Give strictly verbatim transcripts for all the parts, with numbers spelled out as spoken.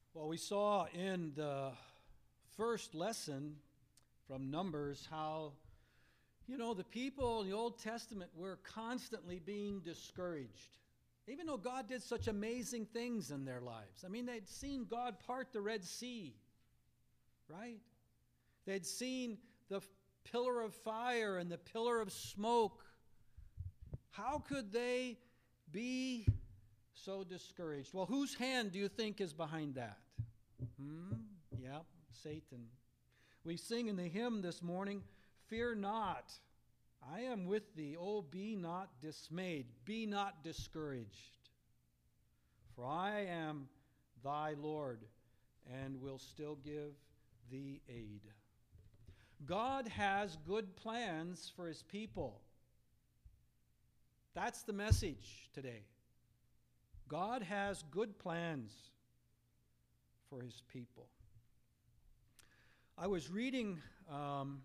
Well, we saw in the first lesson from Numbers how, you know, the people in the Old Testament were constantly being discouraged, even though God did such amazing things in their lives. I mean, they'd seen God part the Red Sea, right? They'd seen the pillar of fire and the pillar of smoke. How could they be so discouraged? Well, whose hand do you think is behind that? Hmm? Yeah, Satan. We sing in the hymn this morning, "Fear not, I am with thee. Oh, be not dismayed, be not discouraged. For I am thy Lord, and will still give thee aid." God has good plans for his people. That's the message today. God has good plans for his people. I was reading um,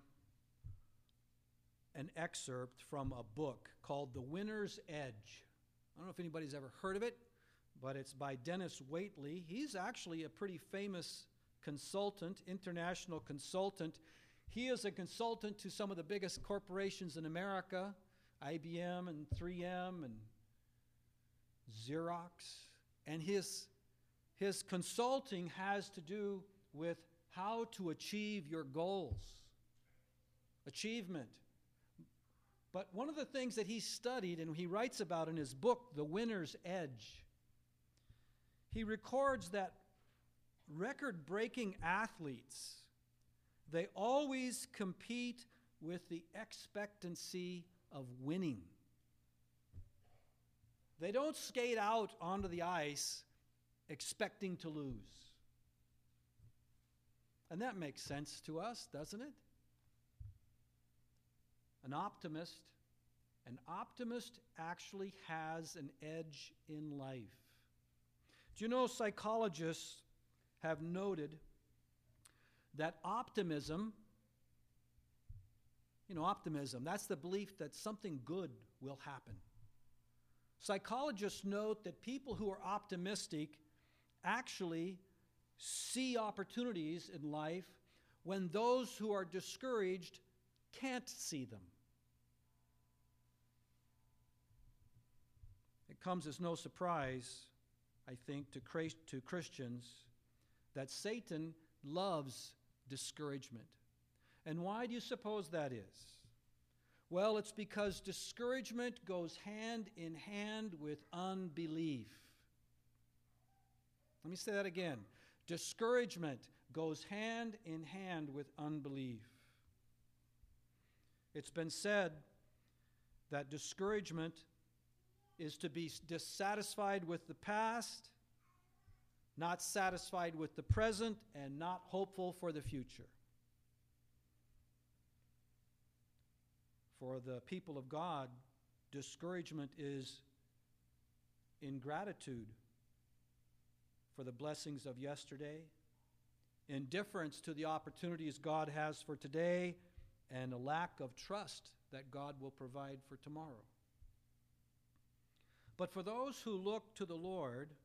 an excerpt from a book called The Winner's Edge. I don't know if anybody's ever heard of it, but it's by Dennis Waitley. He's actually a pretty famous consultant, international consultant. He is a consultant to some of the biggest corporations in America, I B M and three M and Xerox. And his, his consulting has to do with how to achieve your goals. Achievement. But one of the things that he studied and he writes about in his book, The Winner's Edge, he records that record-breaking athletes, they always compete with the expectancy of winning. They don't skate out onto the ice expecting to lose. And that makes sense to us, doesn't it? An optimist, an optimist actually has an edge in life. Do you know psychologists have noted that optimism, you know, optimism, that's the belief that something good will happen. Psychologists note that people who are optimistic actually see opportunities in life when those who are discouraged can't see them. It comes as no surprise, I think, to to Christians that Satan loves discouragement. And why do you suppose that is? Well, it's because discouragement goes hand in hand with unbelief. Let me say that again. Discouragement goes hand in hand with unbelief. It's been said that discouragement is to be dissatisfied with the past, not satisfied with the present, and not hopeful for the future. For the people of God, discouragement is ingratitude for the blessings of yesterday, indifference to the opportunities God has for today, and a lack of trust that God will provide for tomorrow. But for those who look to the Lord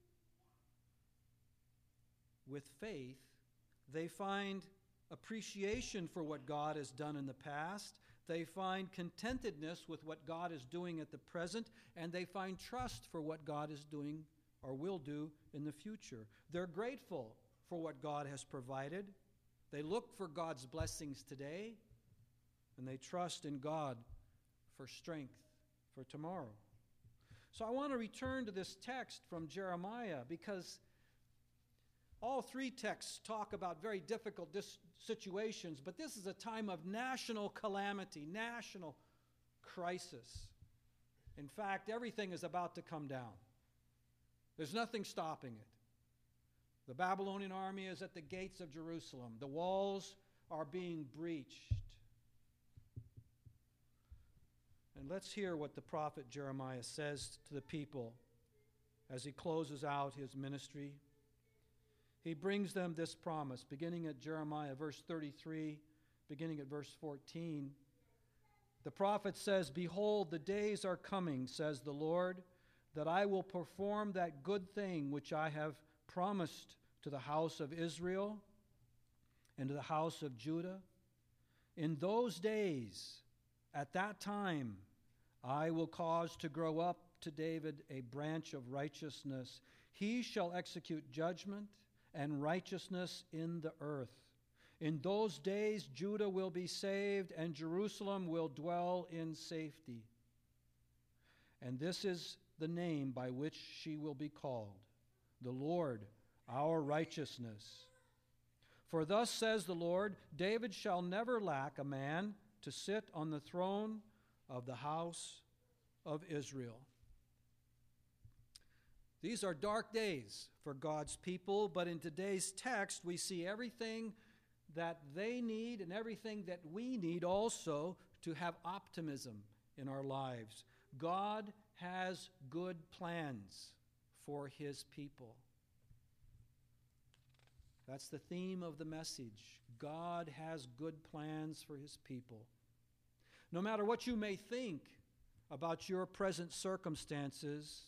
with faith, they find appreciation for what God has done in the past. They find contentedness with what God is doing at the present, and they find trust for what God is doing or will do in the future. They're grateful for what God has provided. They look for God's blessings today, and they trust in God for strength for tomorrow. So I want to return to this text from Jeremiah because all three texts talk about very difficult dis- situations, but this is a time of national calamity, national crisis. In fact, everything is about to come down. There's nothing stopping it. The Babylonian army is at the gates of Jerusalem. The walls are being breached. And let's hear what the prophet Jeremiah says to the people as he closes out his ministry. He brings them this promise, beginning at Jeremiah, verse thirty-three, beginning at verse fourteen. The prophet says, "Behold, the days are coming, says the Lord, that I will perform that good thing which I have promised to the house of Israel and to the house of Judah. In those days, at that time, I will cause to grow up to David a branch of righteousness. He shall execute judgment and righteousness in the earth. In those days, Judah will be saved, and Jerusalem will dwell in safety. And this is the name by which she will be called, the Lord, our righteousness. For thus says the Lord, David shall never lack a man to sit on the throne of the house of Israel. These are dark days for God's people, but in today's text we see everything that they need and everything that we need also to have optimism in our lives. God has good plans for his people. That's the theme of the message. God has good plans for his people. No matter what you may think about your present circumstances,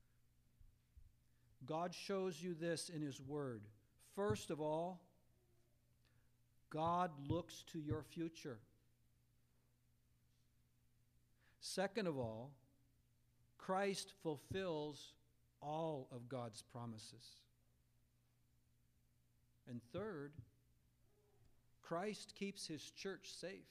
God shows you this in his word. First of all, God looks to your future. Second of all, Christ fulfills all of God's promises. And third, Christ keeps his church safe.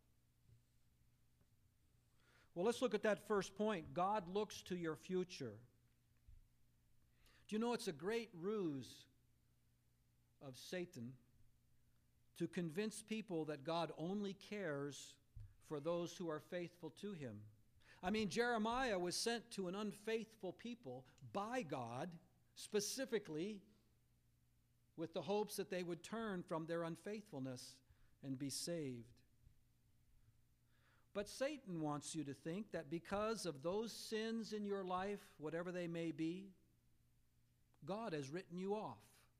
Well, let's look at that first point. God looks to your future. Do you know it's a great ruse of Satan to convince people that God only cares for those who are faithful to him? I mean, Jeremiah was sent to an unfaithful people by God, specifically with the hopes that they would turn from their unfaithfulness and be saved. But Satan wants you to think that because of those sins in your life, whatever they may be, God has written you off.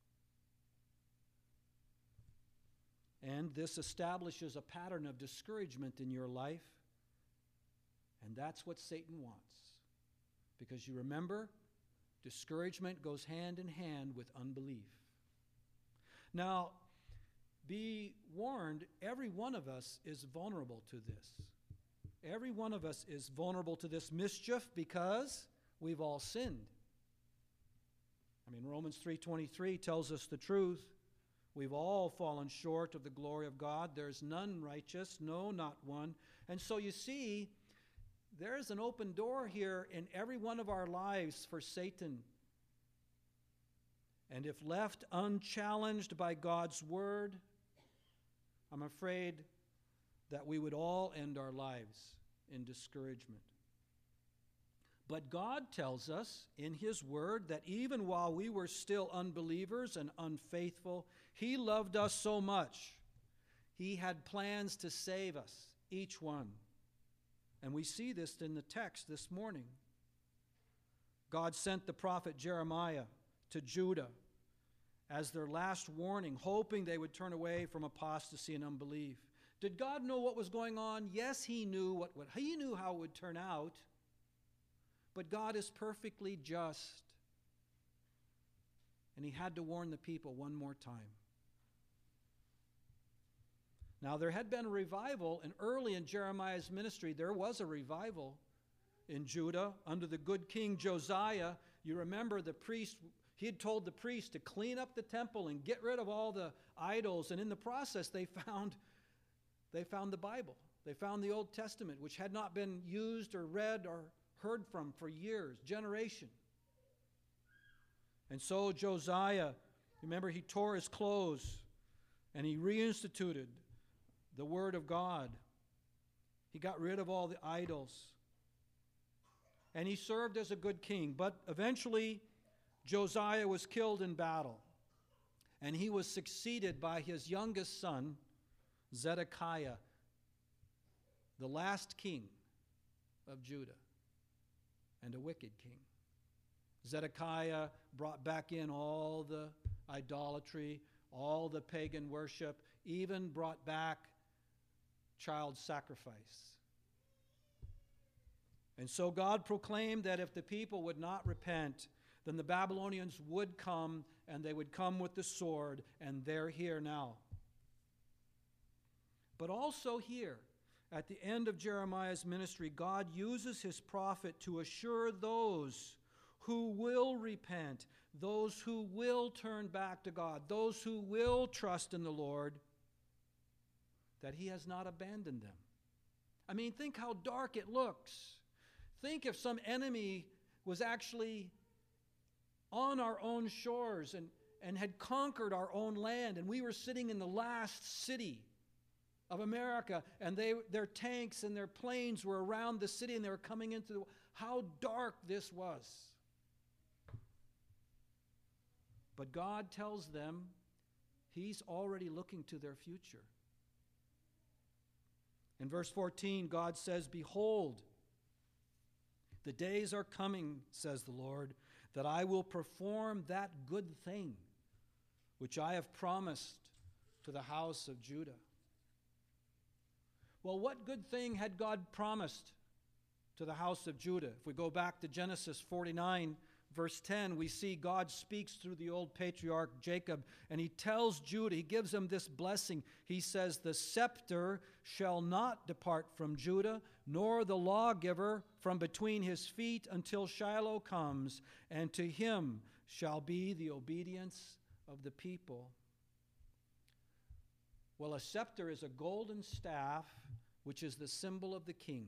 And this establishes a pattern of discouragement in your life. And that's what Satan wants. Because you remember, discouragement goes hand in hand with unbelief. Now, be warned, every one of us is vulnerable to this. Every one of us is vulnerable to this mischief because we've all sinned. I mean, Romans three twenty-three tells us the truth. We've all fallen short of the glory of God. There's none righteous, no, not one. And so you see, there's an open door here in every one of our lives for Satan. And if left unchallenged by God's word, I'm afraid that we would all end our lives in discouragement. But God tells us in his word that even while we were still unbelievers and unfaithful, he loved us so much. He had plans to save us, each one. And we see this in the text this morning. God sent the prophet Jeremiah to Judah as their last warning, hoping they would turn away from apostasy and unbelief. Did God know what was going on? Yes, he knew what would, he knew how it would turn out. But God is perfectly just. And he had to warn the people one more time. Now, there had been a revival, and early in Jeremiah's ministry, there was a revival in Judah under the good king Josiah. You remember the priest, he had told the priest to clean up the temple and get rid of all the idols. And in the process, they found, they found the Bible. They found the Old Testament, which had not been used or read or heard from for years, generation. And so Josiah, remember, he tore his clothes and he reinstituted the word of God. He got rid of all the idols. And he served as a good king. But eventually, Josiah was killed in battle. And he was succeeded by his youngest son, Zedekiah, the last king of Judah, and a wicked king. Zedekiah brought back in all the idolatry, all the pagan worship, even brought back child sacrifice. And so God proclaimed that if the people would not repent, then the Babylonians would come, and they would come with the sword, and they're here now. But also here, at the end of Jeremiah's ministry, God uses his prophet to assure those who will repent, those who will turn back to God, those who will trust in the Lord, that he has not abandoned them. I mean, think how dark it looks. Think if some enemy was actually on our own shores and, and had conquered our own land, and we were sitting in the last city of America, and they, their tanks and their planes were around the city, and they were coming into the... How dark this was. But God tells them he's already looking to their future. In verse fourteen, God says, "Behold, the days are coming, says the Lord, that I will perform that good thing which I have promised to the house of Judah." Well, what good thing had God promised to the house of Judah? If we go back to Genesis forty-nine, verse ten, we see God speaks through the old patriarch Jacob, and he tells Judah, he gives him this blessing. He says, "The scepter shall not depart from Judah, nor the lawgiver from between his feet until Shiloh comes, and to him shall be the obedience of the people." Well, a scepter is a golden staff, which is the symbol of the king.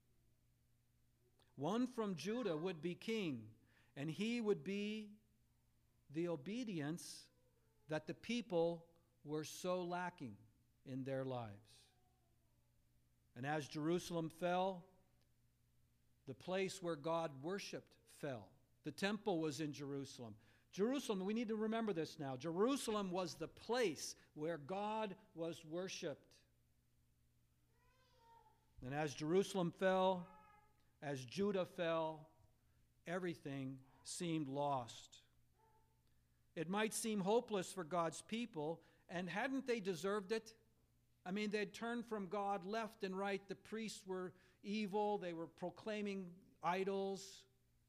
One from Judah would be king, and he would be the obedience that the people were so lacking in their lives. And as Jerusalem fell, the place where God worshiped fell. The temple was in Jerusalem. Jerusalem, we need to remember this now. Jerusalem was the place where God was worshiped. And as Jerusalem fell, as Judah fell, everything seemed lost. It might seem hopeless for God's people, and hadn't they deserved it? I mean, they'd turned from God left and right. The priests were evil. They were proclaiming idols.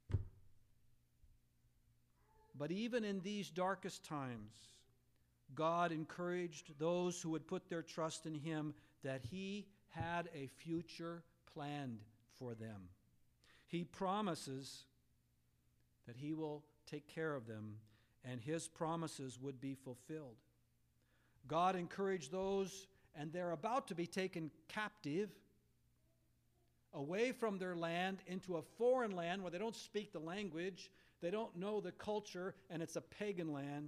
But even in these darkest times, God encouraged those who would put their trust in him that he had a future planned for them. He promises that he will take care of them, and his promises would be fulfilled. God encouraged those, and they're about to be taken captive away from their land into a foreign land where they don't speak the language, they don't know the culture, and it's a pagan land.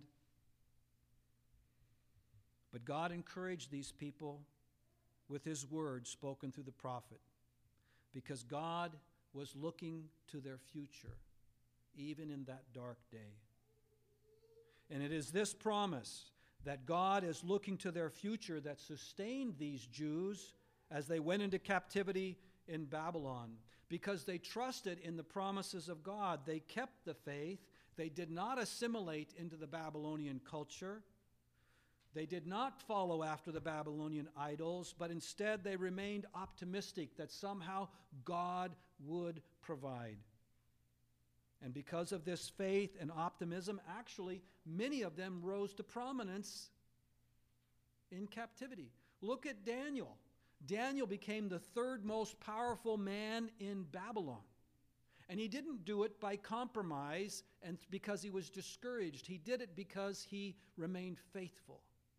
But God encouraged these people with his word spoken through the prophet, because God was looking to their future, even in that dark day. And it is this promise that God is looking to their future that sustained these Jews as they went into captivity in Babylon. Because they trusted in the promises of God. They kept the faith. They did not assimilate into the Babylonian culture. They did not follow after the Babylonian idols, but instead they remained optimistic that somehow God would provide. And because of this faith and optimism, actually, many of them rose to prominence in captivity. Look at Daniel. Daniel became the third most powerful man in Babylon. And he didn't do it by compromise and because he was discouraged. He did it because he remained faithful.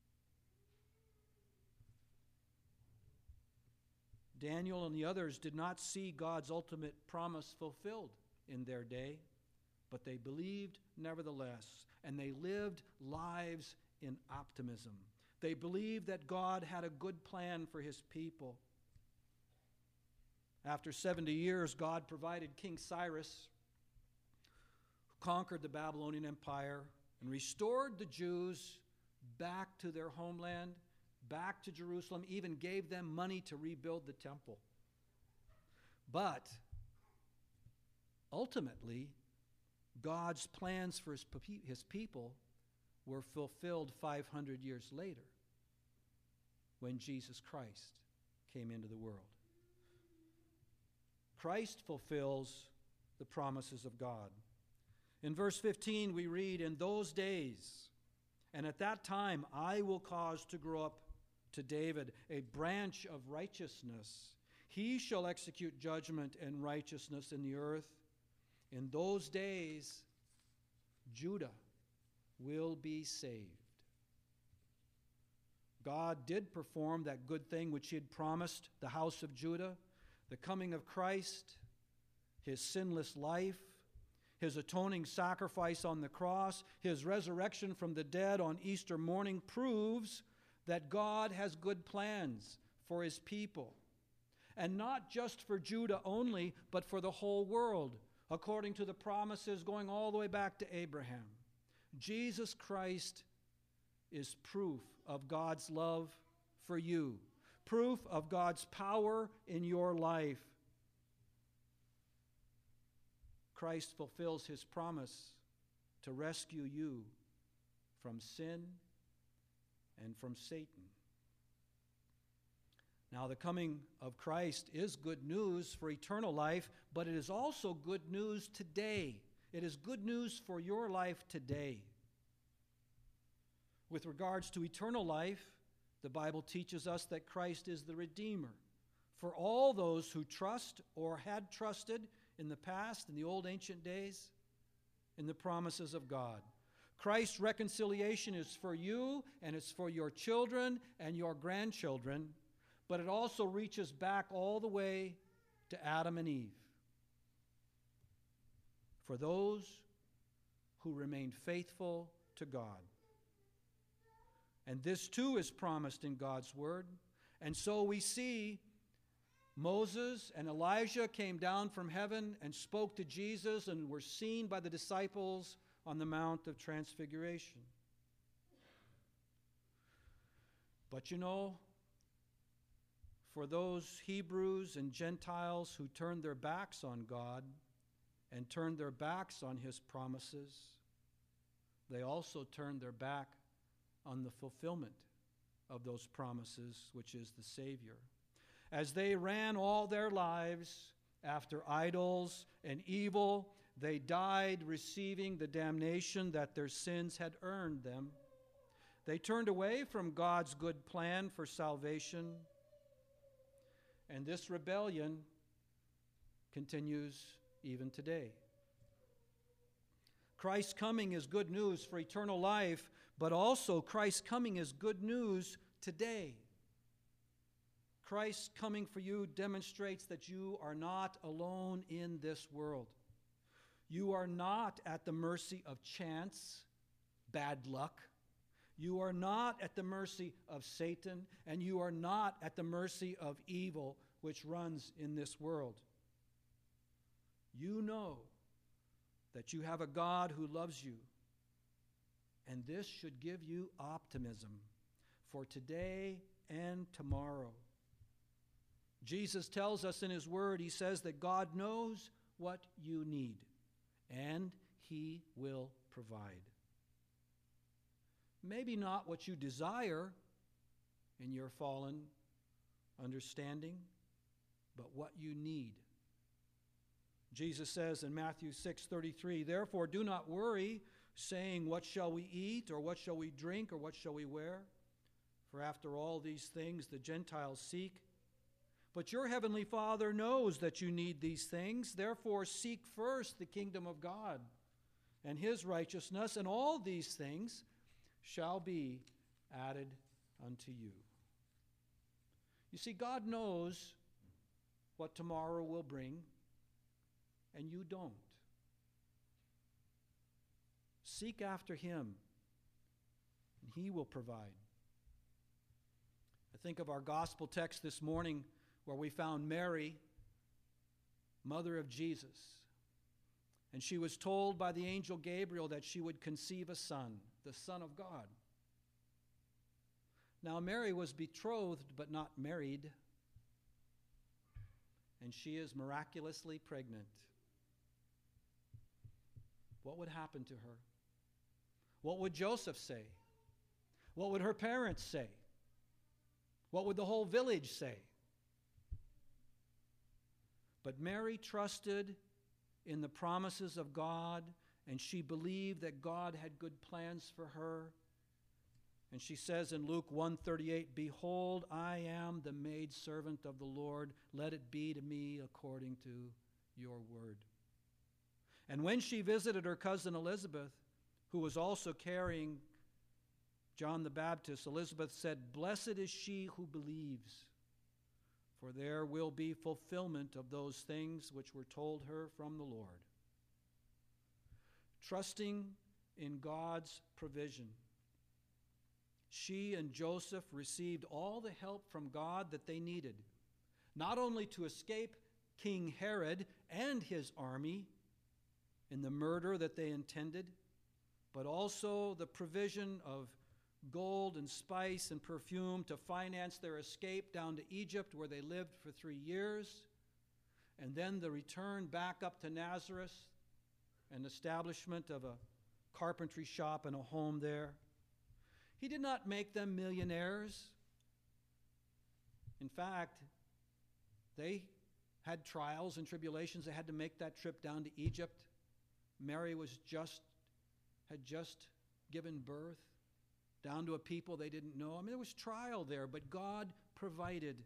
Daniel and the others did not see God's ultimate promise fulfilled in their day, but they believed nevertheless, and they lived lives in optimism. They believed that God had a good plan for his people. After seventy years, God provided King Cyrus, who conquered the Babylonian Empire and restored the Jews back to their homeland, back to Jerusalem, even gave them money to rebuild the temple. But ultimately, God's plans for his, his people were fulfilled five hundred years later when Jesus Christ came into the world. Christ fulfills the promises of God. In verse fifteen, we read, "In those days, and at that time, I will cause to grow up to David a branch of righteousness. He shall execute judgment and righteousness in the earth. In those days, Judah will be saved." God did perform that good thing which he had promised the house of Judah, the coming of Christ, his sinless life, his atoning sacrifice on the cross, his resurrection from the dead on Easter morning proves that God has good plans for his people. And not just for Judah only, but for the whole world, according to the promises going all the way back to Abraham. Jesus Christ is proof of God's love for you, proof of God's power in your life. Christ fulfills his promise to rescue you from sin and from Satan. Now, the coming of Christ is good news for eternal life, but it is also good news today. It is good news for your life today. With regards to eternal life, the Bible teaches us that Christ is the Redeemer for all those who trust or had trusted in the past, in the old ancient days, in the promises of God. Christ's reconciliation is for you, and it's for your children and your grandchildren, but it also reaches back all the way to Adam and Eve. For those who remain faithful to God. And this too is promised in God's word. And so we see Moses and Elijah came down from heaven and spoke to Jesus and were seen by the disciples on the Mount of Transfiguration. But you know, for those Hebrews and Gentiles who turned their backs on God and turned their backs on his promises, they also turned their back on the fulfillment of those promises, which is the Savior. As they ran all their lives after idols and evil, they died receiving the damnation that their sins had earned them. They turned away from God's good plan for salvation, and this rebellion continues even today. Christ's coming is good news for eternal life, but also Christ's coming is good news today. Christ's coming for you demonstrates that you are not alone in this world. You are not at the mercy of chance, bad luck. You are not at the mercy of Satan, and you are not at the mercy of evil which runs in this world. You know that you have a God who loves you, and this should give you optimism for today and tomorrow. Jesus tells us in his word, he says that God knows what you need, and he will provide. Maybe not what you desire in your fallen understanding, but what you need. Jesus says in Matthew six thirty-three, "Therefore do not worry, saying, 'What shall we eat, or what shall we drink, or what shall we wear?' For after all these things the Gentiles seek. But your heavenly Father knows that you need these things. Therefore seek first the kingdom of God and his righteousness, and all these things shall be added unto you." You see, God knows what tomorrow will bring, and you don't. Seek after him, and he will provide. I think of our gospel text this morning where we found Mary, mother of Jesus, and she was told by the angel Gabriel that she would conceive a son, the Son of God. Now, Mary was betrothed but not married, and she is miraculously pregnant. What would happen to her? What would Joseph say? What would her parents say? What would the whole village say? But Mary trusted in the promises of God and she believed that God had good plans for her. And she says in Luke one thirty-eight, "Behold, I am the maidservant of the Lord. Let it be to me according to your word." And when she visited her cousin Elizabeth, who was also carrying John the Baptist, Elizabeth said, "Blessed is she who believes, for there will be fulfillment of those things which were told her from the Lord." Trusting in God's provision, she and Joseph received all the help from God that they needed, not only to escape King Herod and his army in the murder that they intended, but also the provision of gold and spice and perfume to finance their escape down to Egypt, where they lived for three years, and then the return back up to Nazareth and establishment of a carpentry shop and a home there. He did not make them millionaires. In fact, they had trials and tribulations. They had to make that trip down to Egypt. Mary was just, had just given birth down to a people they didn't know. I mean, there was trial there, but God provided.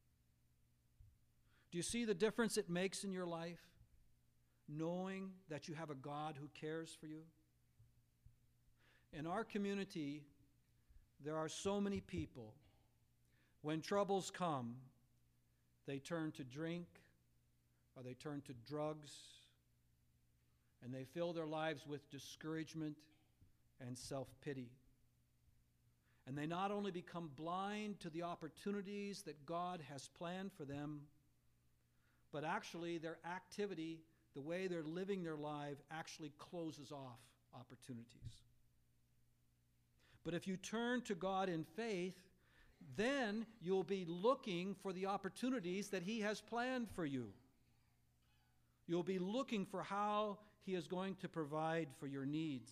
Do you see the difference it makes in your life, knowing that you have a God who cares for you? In our community, there are so many people, when troubles come, they turn to drink or they turn to drugs, and they fill their lives with discouragement and self-pity. And they not only become blind to the opportunities that God has planned for them, but actually their activity, the way they're living their life, actually closes off opportunities. But if you turn to God in faith, then you'll be looking for the opportunities that He has planned for you. You'll be looking for how He is going to provide for your needs.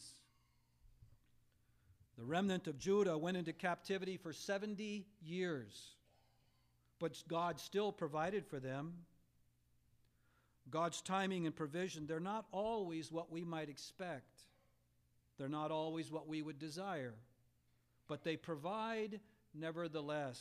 The remnant of Judah went into captivity for seventy years, but God still provided for them. God's timing and provision, they're not always what we might expect. They're not always what we would desire, but they provide nevertheless.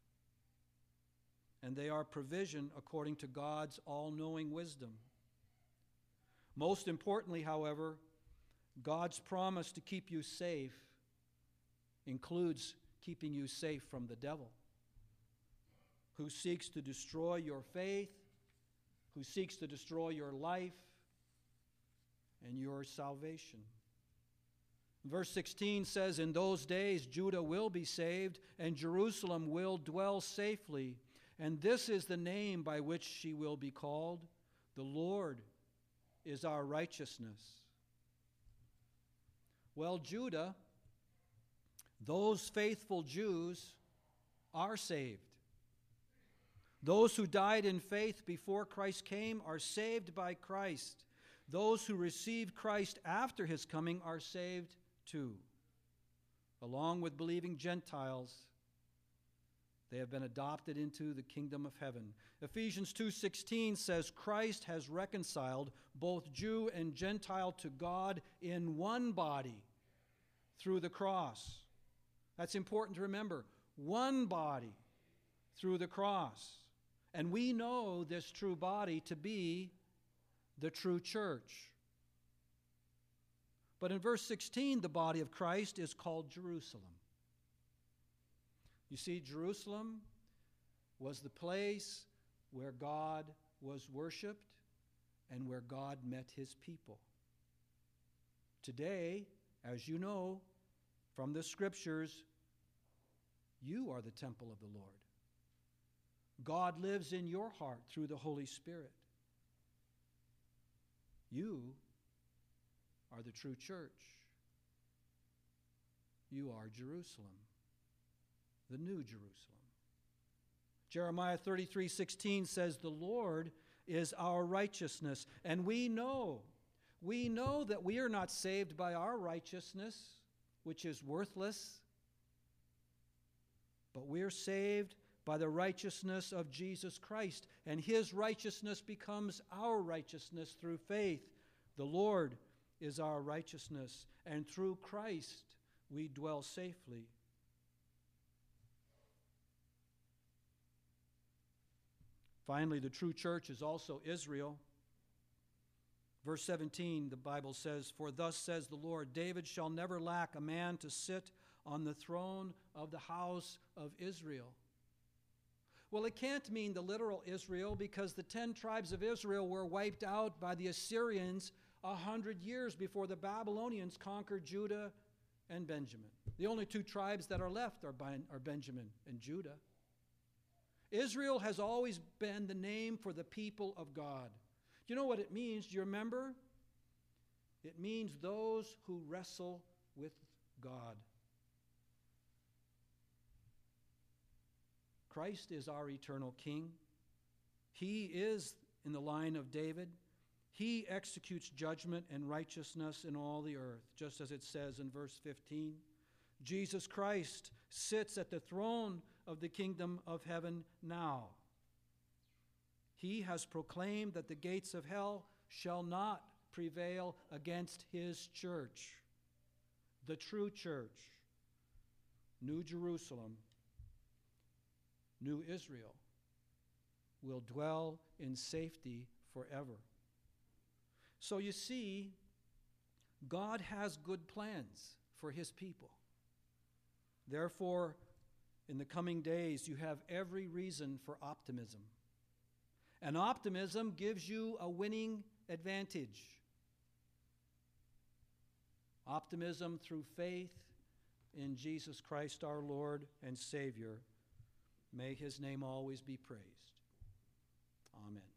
And they are provision according to God's all-knowing wisdom. Most importantly, however, God's promise to keep you safe includes keeping you safe from the devil, who seeks to destroy your faith, who seeks to destroy your life and your salvation. Verse sixteen says, "In those days Judah will be saved, and Jerusalem will dwell safely. And this is the name by which she will be called. The Lord is our righteousness." Well, Judah, those faithful Jews, are saved. Those who died in faith before Christ came are saved by Christ. Those who received Christ after His coming are saved too. Along with believing Gentiles, they have been adopted into the kingdom of heaven. Ephesians two sixteen says, "Christ has reconciled both Jew and Gentile to God in one body through the cross." That's important to remember. One body through the cross. And we know this true body to be the true church. But in verse sixteen, the body of Christ is called Jerusalem. You see, Jerusalem was the place where God was worshiped and where God met His people. Today, as you know from the Scriptures, you are the temple of the Lord. God lives in your heart through the Holy Spirit. You are the true church. You are Jerusalem, the new Jerusalem. Jeremiah thirty-three sixteen says, "The Lord is our righteousness." And we know, we know that we are not saved by our righteousness, which is worthless, but we are saved by the righteousness of Jesus Christ, and His righteousness becomes our righteousness through faith. The Lord is our righteousness, and through Christ we dwell safely. Finally, the true church is also Israel. Verse seventeen, the Bible says, "For thus says the Lord, David shall never lack a man to sit on the throne of the house of Israel." Well, it can't mean the literal Israel, because the ten tribes of Israel were wiped out by the Assyrians a hundred years before the Babylonians conquered Judah and Benjamin. The only two tribes that are left are, Ben- are Benjamin and Judah. Israel has always been the name for the people of God. Do you know what it means? Do you remember? It means those who wrestle with God. Christ is our eternal King. He is in the line of David. He executes judgment and righteousness in all the earth, just as it says in verse fifteen. Jesus Christ sits at the throne of the kingdom of heaven now. He has proclaimed that the gates of hell shall not prevail against his church, the true church, New Jerusalem, New Israel, will dwell in safety forever. So you see, God has good plans for his people. Therefore, in the coming days, you have every reason for optimism. And optimism gives you a winning advantage. Optimism through faith in Jesus Christ our Lord and Savior. May his name always be praised. Amen.